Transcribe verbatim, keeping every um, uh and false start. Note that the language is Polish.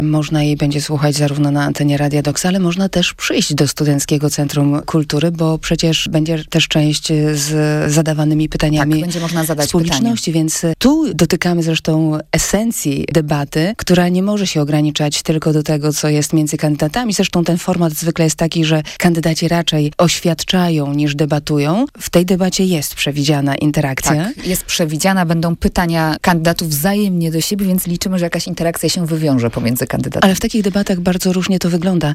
Można jej będzie słuchać zarówno na antenie Radia Doxa, ale można też przyjść do Studenckiego Centrum Kultury, bo przecież będzie też część z zadawanymi pytaniami tak, będzie można zadać z publiczności, pytanie. więc tu dotykamy zresztą esencji debaty, która nie może się ograniczać tylko do tego, co jest między kandydatami. Zresztą ten format zwykle jest taki, że kandydaci raczej oświadczają niż debatują. W tej debacie jest przewidziana interakcja. Tak, jest przewidziana, będą pytania kandydatów wzajemnie do siebie, więc liczymy, że jakaś interakcja się wywiąże pomiędzy kandydatami. Ale w takich debatach bardzo różnie to wygląda.